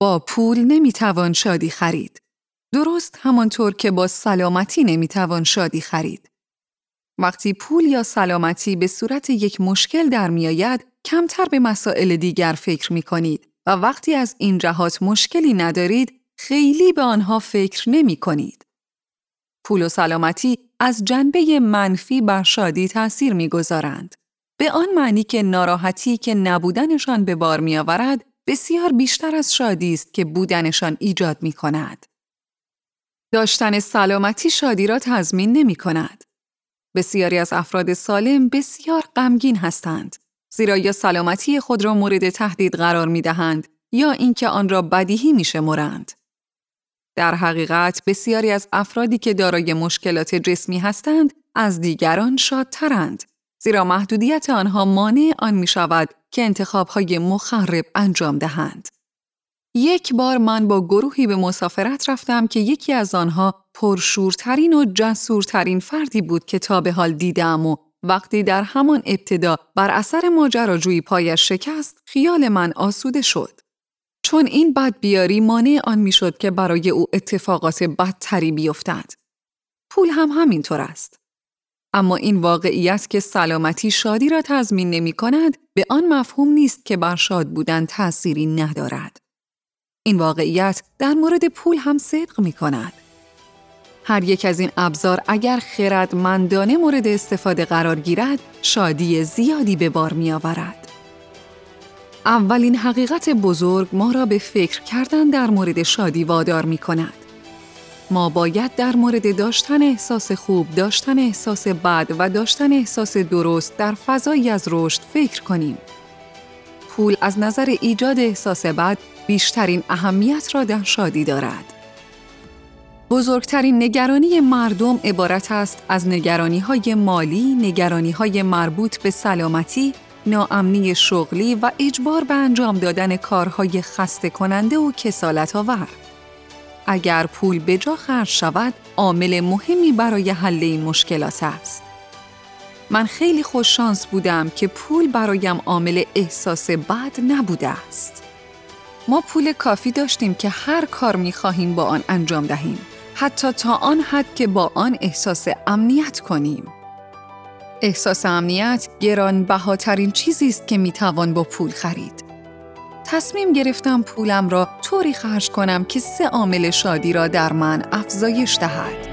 با پول نمیتوان شادی خرید. درست همانطور که با سلامتی نمیتوان شادی خرید. وقتی پول یا سلامتی به صورت یک مشکل در میآید، کمتر به مسائل دیگر فکر می‌کنید و وقتی از این جهات مشکلی ندارید، خیلی به آنها فکر نمی‌کنید. پول و سلامتی از جنبه منفی بر شادی تأثیر می‌گذارند. به آن معنی که ناراحتی که نبودنشان به بار می‌آورد، بسیار بیشتر از شادی است که بودنشان ایجاد می‌کند. داشتن سلامتی شادی را تضمین نمی‌کند. بسیاری از افراد سالم بسیار غمگین هستند، زیرا یا سلامتی خود را مورد تهدید قرار می‌دهند یا اینکه آن را بدیهی می‌شمرند. در حقیقت بسیاری از افرادی که دارای مشکلات جسمی هستند از دیگران شادترند، زیرا محدودیت آنها مانع آن می‌شود که انتخاب‌های مخرب انجام دهند. یک بار من با گروهی به مسافرت رفتم که یکی از آنها پرشورترین و جسورترین فردی بود که تا به حال دیدم و وقتی در همان ابتدا بر اثر ماجراجویی پایش شکست، خیال من آسوده شد. چون این بدبیاری مانع آن میشد که برای او اتفاقات بدتری بیفتد. پول هم همینطور است. اما این واقعیت که سلامتی شادی را تضمین نمی کند، به آن مفهوم نیست که بر شاد بودن تأثیری ندارد. این واقعیت در مورد پول هم صدق می کند. هر یک از این ابزار اگر خردمندانه مورد استفاده قرار گیرد، شادی زیادی به بار می آورد. اولین حقیقت بزرگ ما را به فکر کردن در مورد شادی وادار می کند. ما باید در مورد داشتن احساس خوب، داشتن احساس بد و داشتن احساس درست در فضایی از رشد فکر کنیم. پول از نظر ایجاد احساس بد بیشترین اهمیت را در شادی دارد. بزرگترین نگرانی مردم عبارت است از نگرانی‌های مالی، نگرانی‌های مربوط به سلامتی، ناامنی شغلی و اجبار به انجام دادن کارهای خسته کننده و کسالت‌آور. اگر پول به جا خرج شود، عامل مهمی برای حل این مشکلات است. من خیلی خوششانس بودم که پول برایم عامل احساس بد نبوده است. ما پول کافی داشتیم که هر کار می‌خواهیم با آن انجام دهیم، حتی تا آن حد که با آن احساس امنیت کنیم. احساس امنیت گرانبهاترین چیزی است که می‌توان با پول خرید. تصمیم گرفتم پولم را طوری خرج کنم که 3 عامل شادی را در من افزایش دهد.